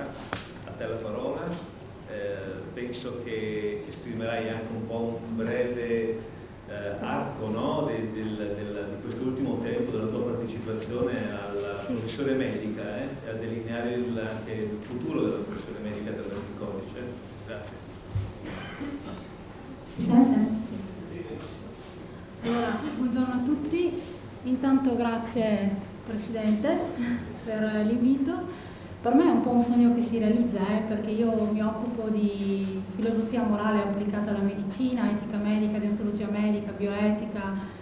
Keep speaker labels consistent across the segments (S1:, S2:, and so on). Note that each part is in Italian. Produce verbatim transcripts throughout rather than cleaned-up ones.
S1: Sara, a te la parola. Eh, penso che esprimerai anche un po' un breve eh, arco, no? de, del, del, di quest'ultimo tempo della tua partecipazione alla
S2: sì.
S1: professione medica eh, e a delineare il, anche il futuro della professione medica attraverso il codice. Grazie.
S2: Si sente? Allora, buongiorno a tutti. Intanto grazie Presidente per l'invito. Per me è un po' un sogno che si realizza, eh, perché io mi occupo di filosofia morale applicata alla medicina, etica medica, deontologia medica, bioetica,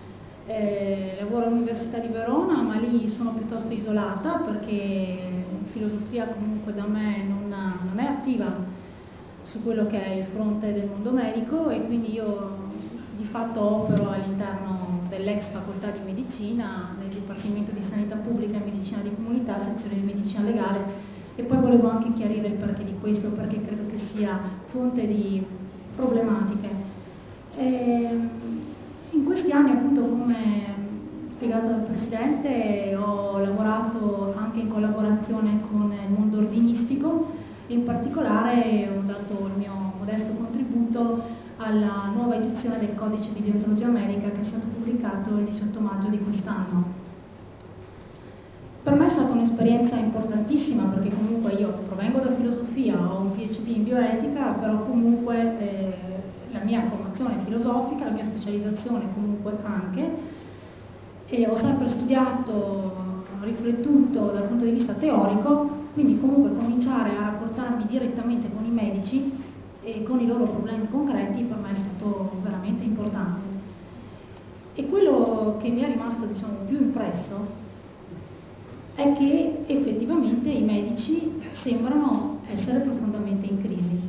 S2: eh, lavoro all'Università di Verona, ma lì sono piuttosto isolata perché filosofia comunque da me non, non è attiva su quello che è il fronte del mondo medico, e quindi io di fatto opero all'interno dell'ex facoltà di medicina nel Dipartimento di Sanità Pubblica e Medicina di Comunità, sezione di medicina legale. E poi volevo anche chiarire il perché di questo, perché credo che sia fonte di problematiche. E in questi anni, appunto, come spiegato dal Presidente, ho lavorato anche in collaborazione con il mondo ordinistico, e in particolare ho dato il mio modesto contributo alla nuova edizione del Codice di Deontologia Medica che è stato pubblicato il diciotto maggio di quest'anno. Per me è stata un'esperienza importantissima perché comunque io provengo da filosofia, ho un P H D in bioetica, però comunque eh, la mia formazione è filosofica, la mia specializzazione comunque anche, e ho sempre studiato, riflettuto dal punto di vista teorico, quindi comunque cominciare a rapportarmi direttamente con i medici e con i loro problemi concreti per me è stato veramente importante. E quello che mi è rimasto, diciamo, più impresso è che effettivamente i medici sembrano essere profondamente in crisi.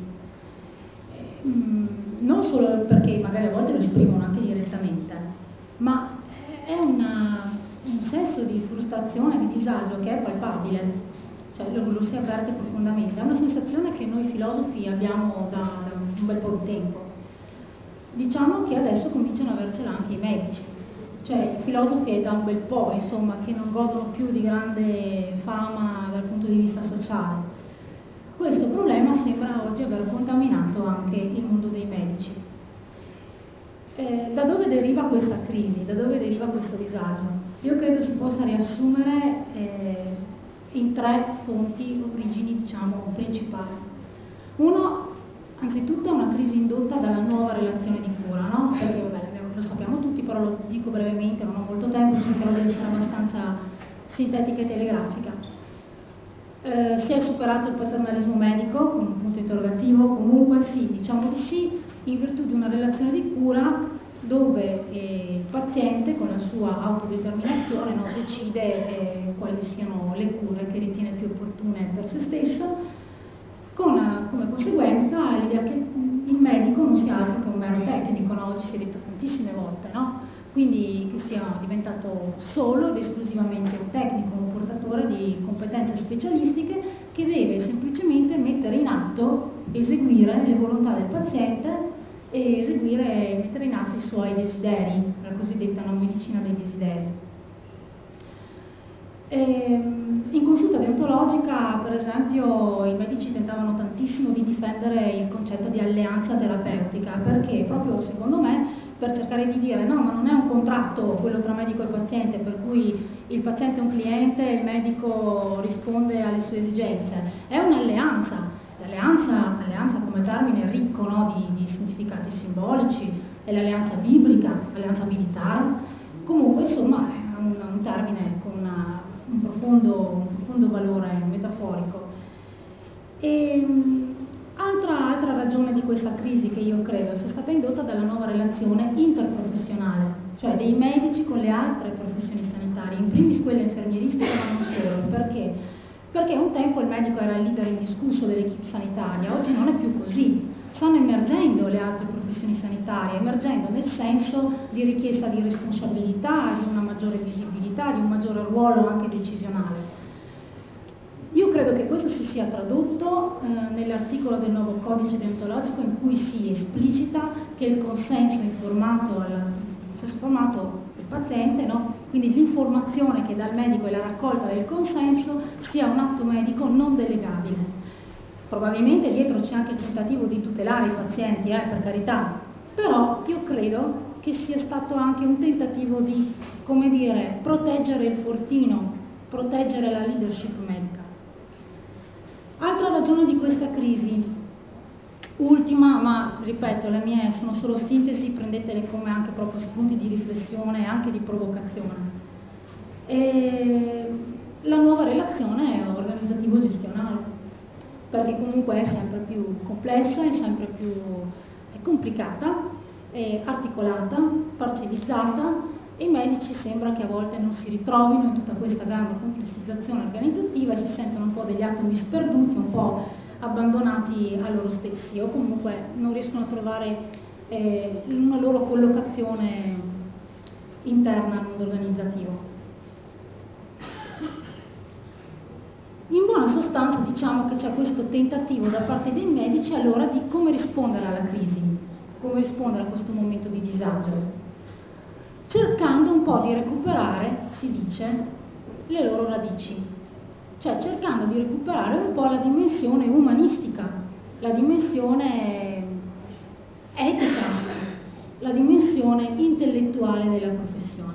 S2: Mm, non solo perché magari a volte lo esprimono anche direttamente, ma è una, un senso di frustrazione, di disagio che è palpabile, cioè lo, lo si avverte profondamente. È una sensazione che noi filosofi abbiamo da, da un bel po' di tempo. Diciamo che adesso cominciano ad avercela anche i medici. Cioè i filosofi è da un bel po', insomma, che non godono più di grande fama dal punto di vista sociale. Questo problema sembra oggi aver contaminato anche il mondo dei medici. Eh, da dove deriva questa crisi? Da dove deriva questo disagio? Io credo si possa riassumere eh, in tre fonti, origini, diciamo, principali. Uno, anzitutto, è una crisi indotta dalla nuova relazione di cura, no? Perché vabbè, lo sappiamo tutti, però lo dico brevemente, non ho molto tempo, cercherò di essere abbastanza sintetica e telegrafica. Eh, si è superato il paternalismo medico, con un punto interrogativo, comunque sì, diciamo di sì, in virtù di una relazione di cura dove eh, il paziente con la sua autodeterminazione no, decide eh, quali siano le cure che ritiene più opportune per se stesso, con eh, come conseguenza l'idea che il medico non sia altro che un mero tecnico, no? Oggi si è detto tantissime volte, no? Quindi che sia diventato solo ed esclusivamente un tecnico, un portatore di competenze specialistiche che deve semplicemente mettere in atto, eseguire le volontà del paziente e eseguire, mettere in atto i suoi desideri, la cosiddetta non medicina dei desideri. E in consulta deontologica, per esempio, i medici tentavano tantissimo di difendere il concetto di alleanza terapeutica, perché proprio secondo me per cercare di dire no, ma non è un contratto quello tra medico e paziente, per cui il paziente è un cliente e il medico risponde alle sue esigenze, è un'alleanza. L'alleanza, alleanza come termine ricco, no, di, di significati simbolici, è l'alleanza biblica, l'alleanza militare, comunque insomma è un, un termine con una, un, profondo, un profondo valore metaforico. E, altra, altra ragione di questa crisi che io credo sia stata indotta dalla nuova relazione interprofessionale, cioè dei medici con le altre professioni sanitarie, in primis quelle infermieristiche ma non solo. Perché? Perché un tempo il medico era il leader indiscusso dell'equipe sanitaria, oggi non è più così. Stanno emergendo le altre professioni sanitarie, emergendo nel senso di richiesta di responsabilità, di una maggiore visibilità, di un maggiore ruolo anche decisionale. Io credo che questo si sia tradotto eh, nell'articolo del nuovo codice deontologico in cui si esplicita che il consenso informato al consenso informato del paziente, no? Quindi l'informazione che dà il medico e la raccolta del consenso sia un atto medico non delegabile. probabilmente dietro c'è anche il tentativo di tutelare i pazienti, eh, per carità, però io credo che sia stato anche un tentativo di, come dire, proteggere il fortino, proteggere la leadership medica. Altra ragione di questa crisi, ultima, ma ripeto, le mie sono solo sintesi, prendetele come anche proprio spunti di riflessione e anche di provocazione. E la nuova relazione organizzativo-gestionale, perché comunque è sempre più complessa, è sempre più è complicata, è articolata, parcellizzata, e i medici sembra che a volte non si ritrovino in tutta questa grande complessizzazione organizzativa e si sentono un po' degli atomi sperduti, un po' abbandonati a loro stessi, o comunque non riescono a trovare eh, una loro collocazione interna al mondo organizzativo. In buona sostanza diciamo che c'è questo tentativo da parte dei medici allora di come rispondere alla crisi, come rispondere a questo momento di disagio, cercando un po' di recuperare, si dice, le loro radici, cioè cercando di recuperare un po' la dimensione umanistica, la dimensione etica, la dimensione intellettuale della professione.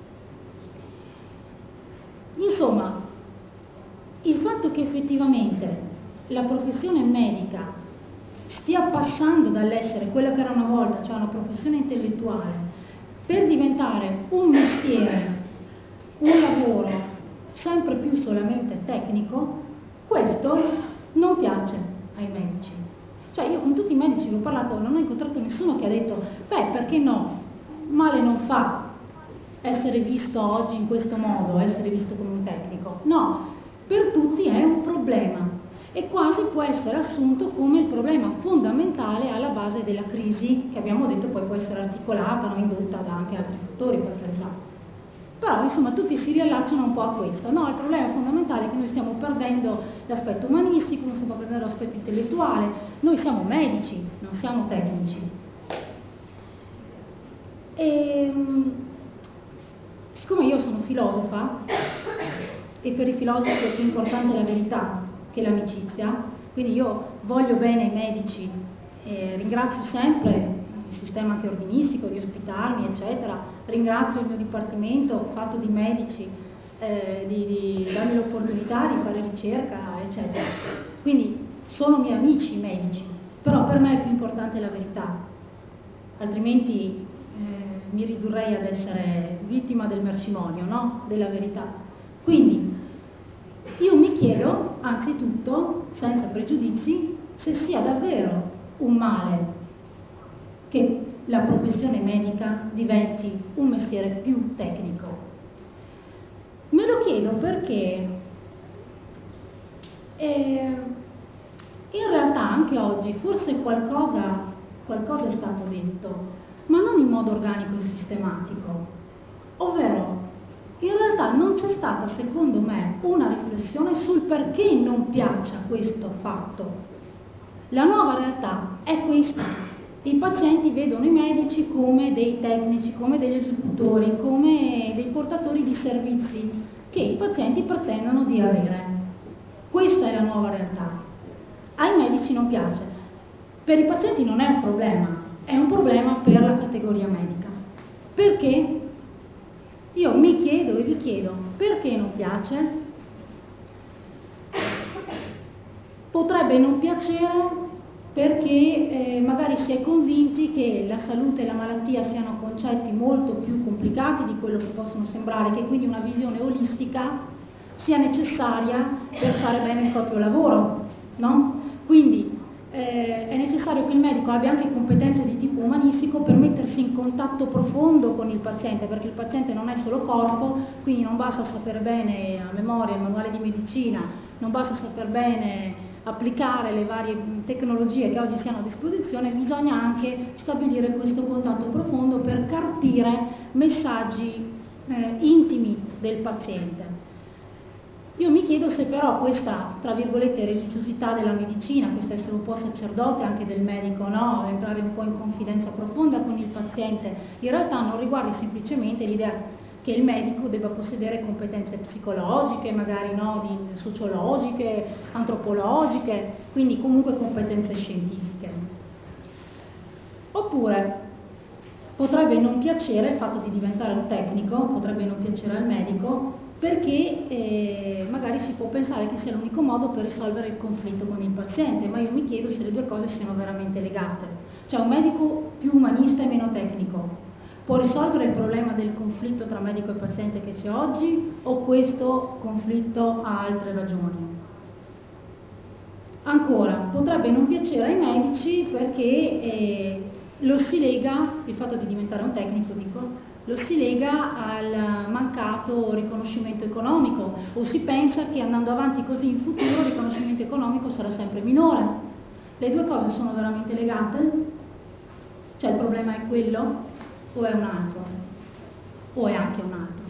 S2: Insomma, il fatto che effettivamente la professione medica stia passando dall'essere quella che era una volta, cioè una professione intellettuale, per diventare un mestiere, un lavoro sempre più solamente tecnico, questo non piace ai medici. Cioè io con tutti i medici che ho parlato non ho incontrato nessuno che ha detto beh, perché no, male non fa essere visto oggi in questo modo, essere visto come un tecnico. No, per tutti è un problema e quasi può essere assunto come il problema fondamentale alla base della crisi, che abbiamo detto poi può essere articolata, no, indotta da anche altri fattori per carità. Però insomma tutti si riallacciano un po' a questo. No, il problema fondamentale è che noi stiamo perdendo l'aspetto umanistico, non stiamo perdendo l'aspetto intellettuale, noi siamo medici, non siamo tecnici. E, siccome io sono filosofa, e per i filosofi è più importante la verità che l'amicizia, quindi io voglio bene ai medici, e ringrazio sempre il sistema anche ordinistico di ospitarmi, eccetera, ringrazio il mio dipartimento fatto di medici, eh, di, di darmi l'opportunità di fare ricerca, eccetera. Quindi sono miei amici i medici, però per me è più importante la verità, altrimenti eh, mi ridurrei ad essere vittima del mercimonio, no? Della verità. Quindi io mi chiedo, anzitutto, senza pregiudizi, se sia davvero un male che la professione medica diventi un mestiere più tecnico. Me lo chiedo perché eh, in realtà anche oggi forse qualcosa, qualcosa è stato detto, ma non in modo organico e sistematico, ovvero in realtà non c'è stata, secondo me, una riflessione sul perché non piaccia questo fatto. La nuova realtà è questa. I pazienti vedono i medici come dei tecnici, come degli esecutori, come dei portatori di servizi che i pazienti pretendono di avere. Questa è la nuova realtà. Ai medici non piace. Per i pazienti non è un problema, è un problema per la categoria medica. Perché? Io mi chiedo e vi chiedo, perché non piace? Potrebbe non piacere perché eh, magari si è convinti che la salute e la malattia siano concetti molto più complicati di quello che possono sembrare, che quindi una visione olistica sia necessaria per fare bene il proprio lavoro, no? Quindi eh, è necessario che il medico abbia anche competenze di tipo umanistico per mettersi in contatto profondo con il paziente, perché il paziente non è solo corpo, quindi non basta sapere bene a memoria il manuale di medicina, non basta saper bene applicare le varie tecnologie che oggi si hanno a disposizione, bisogna anche stabilire questo contatto profondo per carpire messaggi eh, intimi del paziente. Io mi chiedo se però questa, tra virgolette, religiosità della medicina, questo essere un po' sacerdote anche del medico, no? Entrare un po' in confidenza profonda con il paziente, in realtà non riguardi semplicemente l'idea che il medico debba possedere competenze psicologiche, magari no, di, sociologiche, antropologiche, quindi comunque competenze scientifiche. Oppure potrebbe non piacere il fatto di diventare un tecnico, potrebbe non piacere al medico, perché eh, magari si può pensare che sia l'unico modo per risolvere il conflitto con il paziente, ma io mi chiedo se le due cose siano veramente legate. Cioè un medico più umanista e meno tecnico può risolvere il problema del conflitto tra medico e paziente che c'è oggi, o questo conflitto ha altre ragioni? Ancora, potrebbe non piacere ai medici perché eh, lo si lega, il fatto di diventare un tecnico dico, lo si lega al mancato riconoscimento economico, o si pensa che andando avanti così in futuro il riconoscimento economico sarà sempre minore. Le due cose sono veramente legate? Cioè il problema è quello o è un altro? O è anche un altro?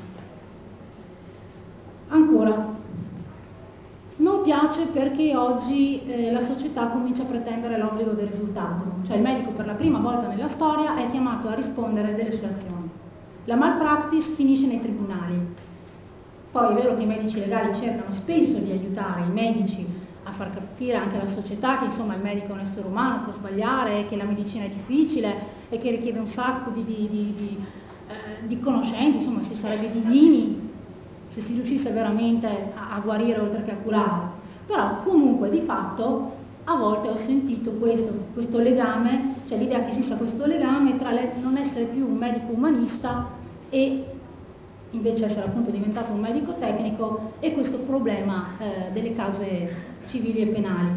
S2: Ancora, non piace perché oggi eh, la società comincia a pretendere l'obbligo del risultato, cioè il medico per la prima volta nella storia è chiamato a rispondere delle sue azioni. La malpractice finisce nei tribunali. Poi è vero che i medici legali cercano spesso di aiutare i medici a far capire anche alla società che insomma il medico è un essere umano, può sbagliare, che la medicina è difficile e che richiede un sacco di, di, di, di, eh, di conoscenti, insomma si sarebbe divini se si riuscisse veramente a, a guarire oltre che a curare. Però comunque di fatto a volte ho sentito questo, questo legame, cioè l'idea che esista questo legame tra le, non essere più un medico umanista e invece essere appunto diventato un medico tecnico e questo problema eh, delle cause civili e penali.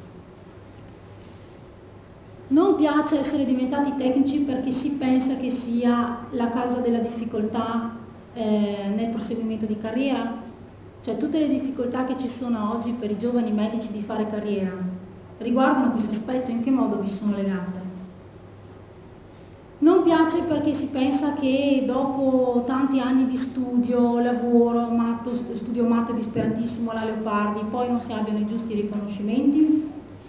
S2: Non piace essere diventati tecnici perché si pensa che sia la causa della difficoltà eh, nel proseguimento di carriera, cioè tutte le difficoltà che ci sono oggi per i giovani medici di fare carriera riguardano questo aspetto, in che modo vi sono legate? Non piace perché si pensa che dopo tanti anni di studio, lavoro, matto, studio matto e disperatissimo alla Leopardi, poi non si abbiano i giusti riconoscimenti.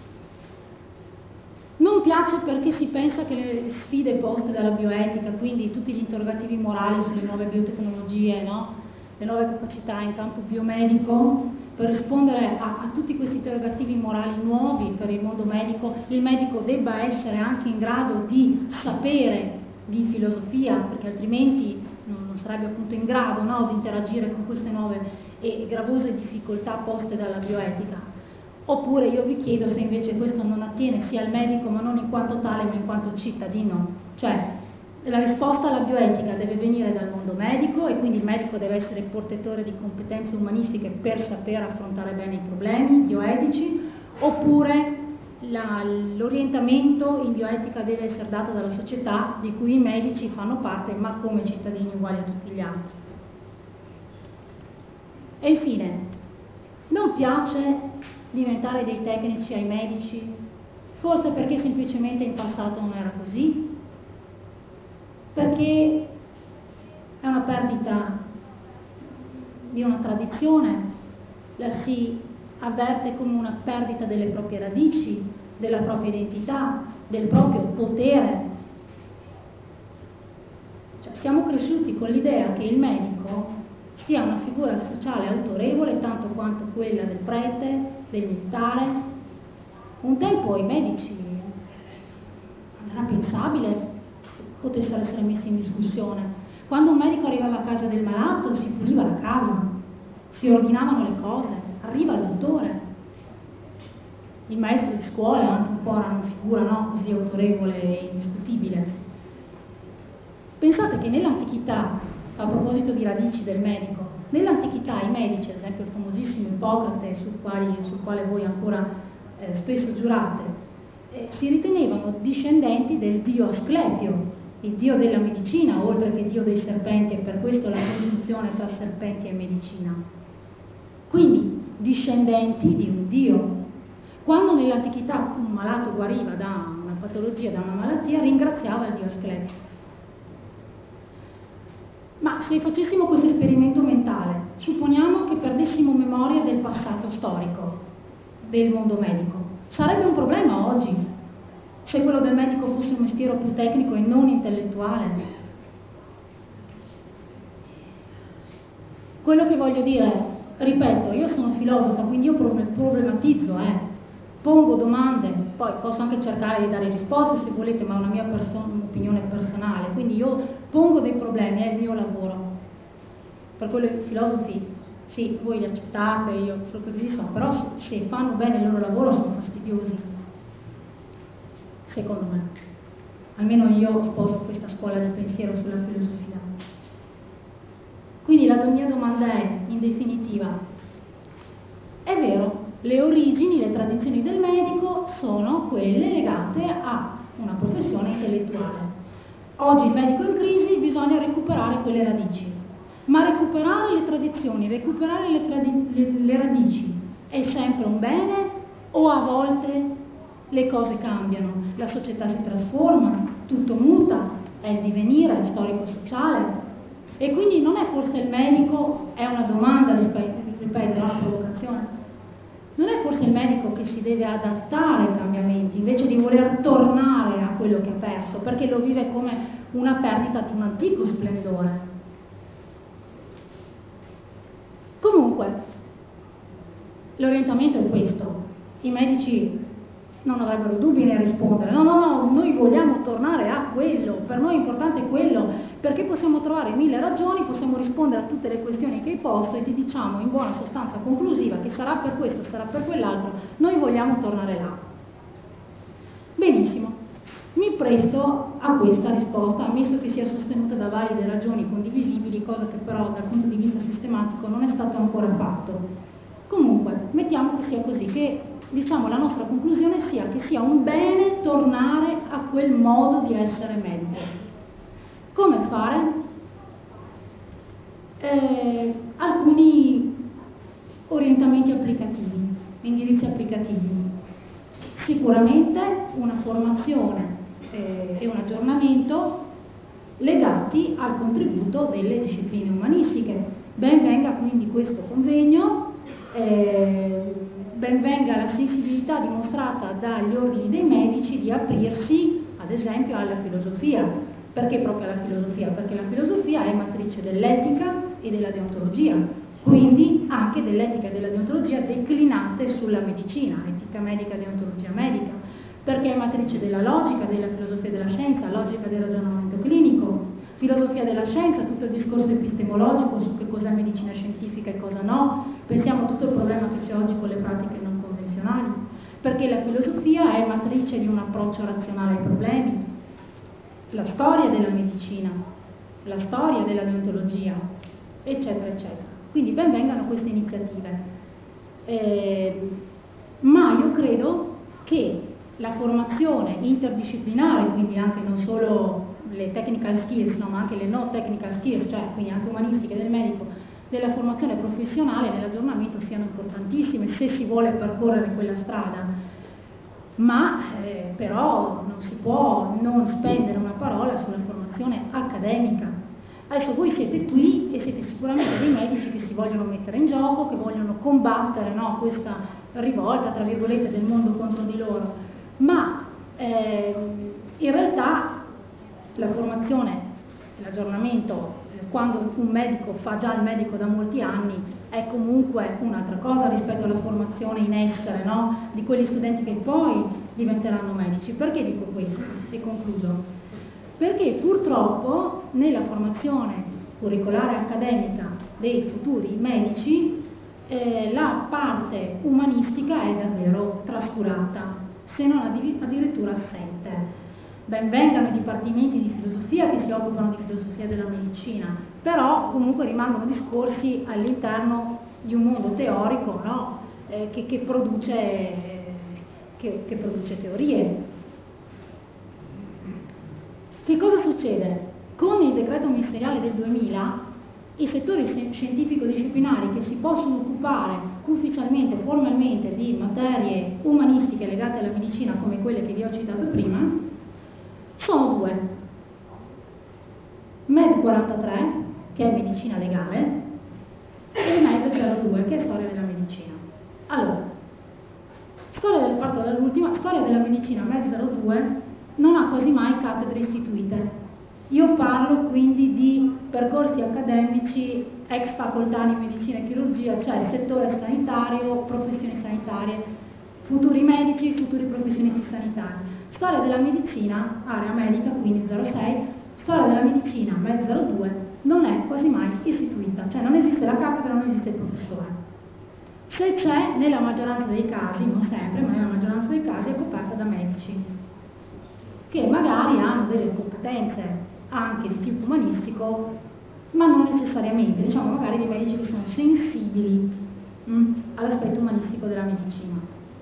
S2: Non piace perché si pensa che le sfide poste dalla bioetica, quindi tutti gli interrogativi morali sulle nuove biotecnologie, no? Le nuove capacità in campo biomedico, per rispondere a, a tutti questi interrogativi morali nuovi per il mondo medico, il medico debba essere anche in grado di sapere di filosofia, perché altrimenti non, non sarebbe appunto in grado, no, di interagire con queste nuove e gravose difficoltà poste dalla bioetica. Oppure io vi chiedo se invece questo non attiene sia al medico, ma non in quanto tale, ma in quanto cittadino. Cioè, la risposta alla bioetica deve venire dal mondo medico e quindi il medico deve essere portatore di competenze umanistiche per saper affrontare bene i problemi bioetici, oppure la, l'orientamento in bioetica deve essere dato dalla società di cui i medici fanno parte, ma come cittadini uguali a tutti gli altri. E infine, non piace diventare dei tecnici ai medici, forse perché semplicemente in passato non era così, perché è una perdita di una tradizione, la si avverte come una perdita delle proprie radici, della propria identità, del proprio potere. Cioè, siamo cresciuti con l'idea che il medico sia una figura sociale autorevole tanto quanto quella del prete, del militare. Un tempo i medici non era pensabile potessero essere messi in discussione. Quando un medico arrivava a casa del malato si puliva la casa, si ordinavano le cose, arriva il dottore. Il maestro di scuola anche un po' era una figura, no, così autorevole e indiscutibile. Pensate che nell'antichità, a proposito di radici del medico, nell'antichità i medici, ad esempio il famosissimo Ippocrate, sul quale, sul quale voi ancora eh, spesso giurate, eh, si ritenevano discendenti del dio Asclepio, il dio della medicina, oltre che dio dei serpenti, e per questo la congiunzione tra serpenti e medicina. Quindi discendenti di un dio. Quando nell'antichità un malato guariva da una patologia, da una malattia, ringraziava il dio Asclepio. Ma se facessimo questo esperimento mentale, supponiamo che perdessimo memoria del passato storico del mondo medico. Sarebbe un problema oggi se quello del medico fosse un mestiere più tecnico e non intellettuale? quello che voglio dire, ripeto, io sono filosofa, quindi io problematizzo, eh. pongo domande, poi posso anche cercare di dare risposte se volete, ma è una mia perso- opinione personale, quindi io pongo dei problemi, è il mio lavoro. Per quello i filosofi, sì, voi li accettate, io so così sono, però se fanno bene il loro lavoro sono fastidiosi, secondo me. Almeno io sposo questa scuola di pensiero sulla filosofia. Quindi la mia domanda è, in definitiva, è vero, le origini, le tradizioni del medico sono quelle legate a una professione intellettuale. Oggi il medico è in crisi, bisogna recuperare quelle radici. Ma recuperare le tradizioni, recuperare le, tradi- le, le radici è sempre un bene o a volte le cose cambiano? La società si trasforma, tutto muta, è il divenire storico-sociale. E quindi non è forse il medico, è una domanda, ripeto, è una provocazione, non è forse il medico che si deve adattare ai cambiamenti invece di voler tornare a quello che ha perso, perché lo vive come una perdita di un antico splendore. Comunque, l'orientamento è questo, i medici non avrebbero dubbi nel rispondere, no, no, no, noi vogliamo tornare a quello, per noi è importante quello, perché possiamo trovare mille ragioni, possiamo rispondere a tutte le questioni che hai posto e ti diciamo in buona sostanza conclusiva che sarà per questo, sarà per quell'altro, noi vogliamo tornare là. Benissimo, mi presto a questa risposta, ammesso che sia sostenuta da valide ragioni condivisibili, cosa che però dal punto di vista sistematico non è stato ancora fatto. Comunque, mettiamo che sia così, che diciamo la nostra conclusione sia che sia un bene tornare a quel modo di essere medico. Come fare? Eh, alcuni orientamenti applicativi, indirizzi applicativi. Sicuramente una formazione eh, e un aggiornamento legati al contributo delle discipline umanistiche. Ben venga quindi questo convegno, eh, ben venga la sensibilità dimostrata dagli ordini dei medici di aprirsi ad esempio alla filosofia. Perché proprio alla filosofia? Perché la filosofia è matrice dell'etica e della deontologia, quindi anche dell'etica e della deontologia declinate sulla medicina, etica medica e deontologia medica, perché è matrice della logica, della filosofia della scienza, logica del ragionamento clinico, filosofia della scienza, tutto il discorso epistemologico su che cos'è medicina scientifica e cosa no, pensiamo a tutto il problema che c'è oggi con le pratiche non convenzionali, perché la filosofia è matrice di un approccio razionale ai problemi, la storia della medicina, la storia della deontologia, eccetera, eccetera. Quindi ben vengano queste iniziative. Eh, ma io credo che la formazione interdisciplinare, quindi anche non solo le technical skills, no, ma anche le no technical skills, cioè quindi anche umanistiche del medico, della formazione professionale nell'aggiornamento siano importantissime se si vuole percorrere quella strada. Ma eh, però non si può non spendere una parola sulla formazione accademica. Adesso voi siete qui e siete sicuramente dei medici che si vogliono mettere in gioco, che vogliono combattere, no, questa rivolta, tra virgolette, del mondo contro di loro, ma eh, in realtà la formazione, l'aggiornamento, quando un medico fa già il medico da molti anni, è comunque un'altra cosa rispetto alla formazione in essere, no? Di quegli studenti che poi diventeranno medici. Perché dico questo? E concludo. Perché purtroppo nella formazione curricolare accademica dei futuri medici eh, la parte umanistica è davvero trascurata, se non addirittura assente. Ben vengano i dipartimenti di filosofia che si occupano di filosofia della medicina, però comunque rimangono discorsi all'interno di un mondo teorico, no? eh, che, che, produce, che, che produce teorie. Che cosa succede? Con il decreto ministeriale del duemila, i settori scientifico-disciplinari che si possono occupare ufficialmente, formalmente di materie umanistiche legate alla medicina come quelle che vi ho citato prima, sono due. M E D quarantatré, che è medicina legale, e M E D zero due, che è storia della medicina. Allora, storia del, parto dall'ultima, storia della medicina M E D zero due non ha quasi mai cattedre istituite. Io parlo quindi di percorsi accademici ex facoltà di medicina e chirurgia, cioè settore sanitario, professioni sanitarie, futuri medici, futuri professionisti sanitari. Storia della medicina, area medica, quindi zero sei, storia della medicina, M E D zero due, non è quasi mai istituita, cioè non esiste la cattedra, non esiste il professore. Se c'è, nella maggioranza dei casi, non sempre, ma nella maggioranza dei casi è coperta da medici, che magari hanno delle competenze anche di tipo umanistico, ma non necessariamente, diciamo magari dei medici che sono sensibili mh, all'aspetto umanistico della medicina.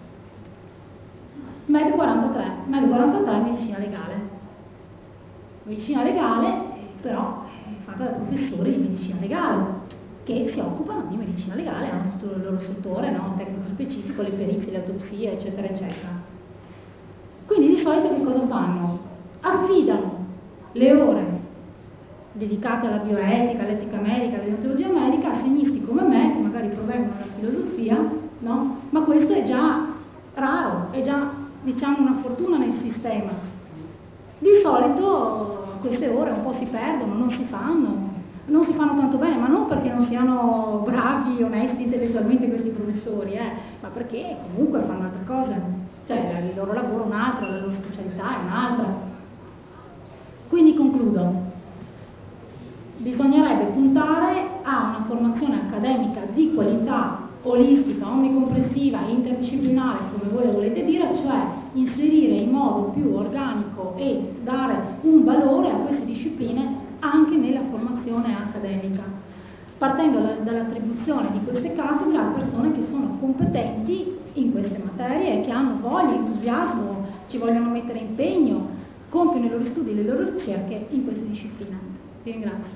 S2: M E D quarantatré, M E D quarantatré è medicina legale. Medicina legale, però, è fatta da professori di medicina legale, che si occupano di medicina legale, hanno tutto il loro settore, no? Tecnico specifico, le perizie, le autopsie, eccetera, eccetera. Quindi di solito che cosa fanno? Affidano le ore dedicate alla bioetica, all'etica medica, alla deontologia medica a segnisti come me, che magari provengono dalla filosofia, no? Ma questo è già raro, è già, diciamo, una fortuna nel sistema. Di solito queste ore un po' si perdono, non si fanno, non si fanno tanto bene, ma non perché non siano bravi, onesti intellettualmente questi professori, eh, ma perché comunque fanno altre cose, cioè il loro lavoro è un altro, la loro specialità è un'altra. Quindi concludo, bisognerebbe puntare a una formazione accademica di qualità olistica, omnicompressiva, interdisciplinare, come voi lo volete dire, cioè inserire in modo più organico e dare un valore a queste discipline anche nella formazione accademica, partendo dall'attribuzione di queste cattedre a persone che sono competenti in queste materie, che hanno voglia, entusiasmo, ci vogliono mettere impegno, compiono i loro studi e le loro ricerche in queste discipline. Vi ringrazio.